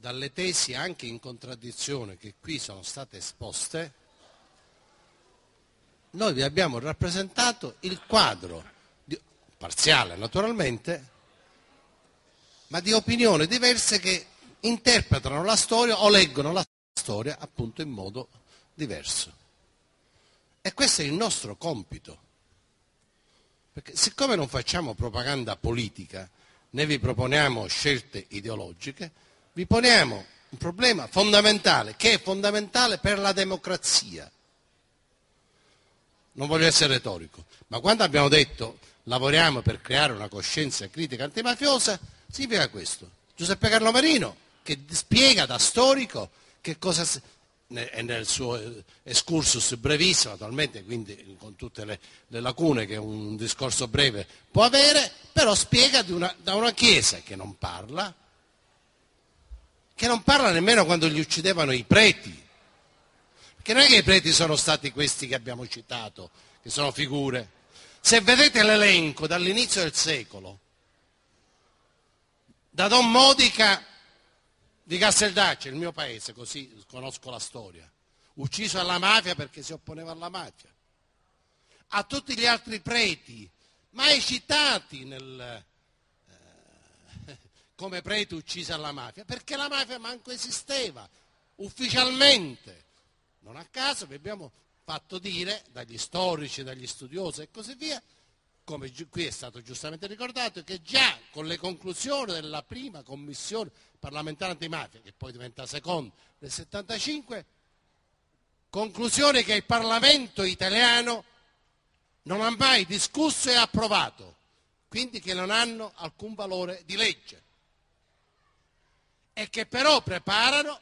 dalle tesi anche in contraddizione che qui sono state esposte, noi vi abbiamo rappresentato il quadro, parziale naturalmente, ma di opinioni diverse che interpretano la storia o leggono la storia appunto in modo diverso. E questo è il nostro compito, perché siccome non facciamo propaganda politica, né vi proponiamo scelte ideologiche, vi poniamo un problema fondamentale, che è fondamentale per la democrazia. Non voglio essere retorico, ma quando abbiamo detto lavoriamo per creare una coscienza critica antimafiosa, significa questo. Giuseppe Carlo Marino, che spiega da storico che cosa, e nel suo excursus brevissimo, naturalmente, quindi con tutte le lacune che un discorso breve può avere, però spiega da una Chiesa che non parla nemmeno quando gli uccidevano i preti. Perché non è che i preti sono stati questi che abbiamo citato, che sono figure. Se vedete l'elenco dall'inizio del secolo, da Don Modica di Casteldaccia, il mio paese, così conosco la storia, ucciso alla mafia perché si opponeva alla mafia, a tutti gli altri preti, mai citati come preti uccisi alla mafia, perché la mafia manco esisteva ufficialmente. Non a caso vi abbiamo fatto dire dagli storici, dagli studiosi e così via, come qui è stato giustamente ricordato, che già con le conclusioni della prima commissione parlamentare antimafia, che poi diventa seconda nel 75, conclusioni che il Parlamento italiano non ha mai discusso e approvato, quindi che non hanno alcun valore di legge, e che però preparano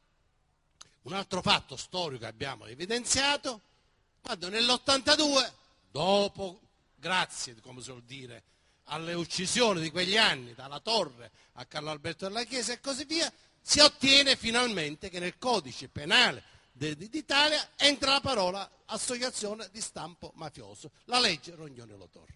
un altro fatto storico che abbiamo evidenziato, quando nell'82, dopo, grazie, come si vuol dire, alle uccisioni di quegli anni, dalla Torre a Carlo Alberto della Chiesa e così via, si ottiene finalmente che nel codice penale d'Italia entra la parola associazione di stampo mafioso, la legge Rognoni-Lo Torre.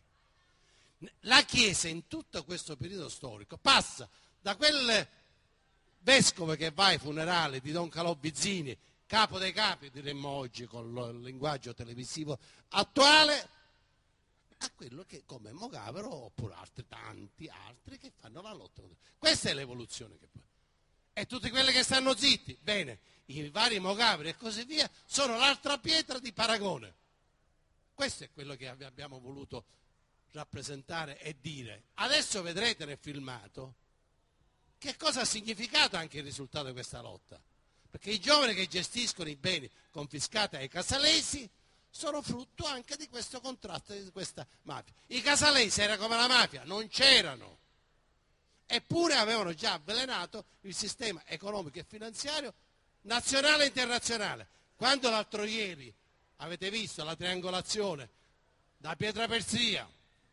La Chiesa in tutto questo periodo storico passa da quel vescovo che va ai funerali di Don Calò Vizzini, capo dei capi, diremmo oggi con il linguaggio televisivo attuale, a quello che come Mogavero oppure tanti altri che fanno la lotta. Questa è l'evoluzione che poi. E tutti quelli che stanno zitti, bene, i vari Mogaveri e così via, sono l'altra pietra di paragone. Questo è quello che abbiamo voluto rappresentare e dire. Adesso vedrete nel filmato che cosa ha significato anche il risultato di questa lotta. Perché i giovani che gestiscono i beni confiscati ai casalesi sono frutto anche di questo contrasto, di questa mafia. I casalesi erano come la mafia, non c'erano. Eppure avevano già avvelenato il sistema economico e finanziario nazionale e internazionale. Quando l'altro ieri avete visto la triangolazione da Pietraperzia,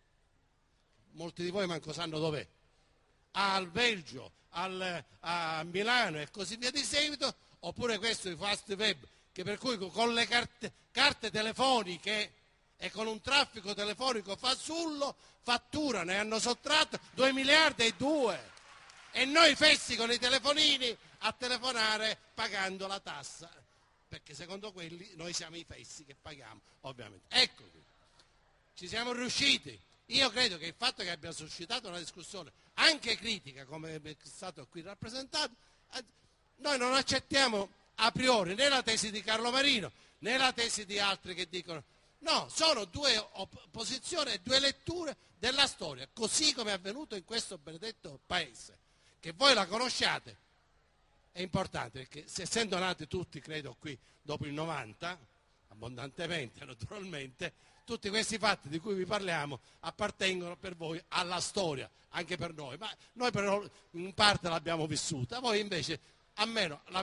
molti di voi manco sanno dov'è, al Belgio, a Milano e così via di seguito, oppure questo di Fast Web, che per cui con le carte telefoniche e con un traffico telefonico fasullo fatturano e hanno sottratto 2 miliardi e 2, e noi fessi con i telefonini a telefonare pagando la tassa, perché secondo quelli noi siamo i fessi che paghiamo, ovviamente. Ecco qui, ci siamo riusciti. Io credo che il fatto che abbia suscitato una discussione anche critica, come è stato qui rappresentato, noi non accettiamo a priori né la tesi di Carlo Marino né la tesi di altri che dicono no, sono due posizioni e due letture della storia, così come è avvenuto in questo benedetto paese, che voi la conosciate. È importante perché essendo nati tutti, credo qui dopo il 90, abbondantemente naturalmente, tutti questi fatti di cui vi parliamo appartengono per voi alla storia, anche per noi, ma noi però in parte l'abbiamo vissuta, voi invece almeno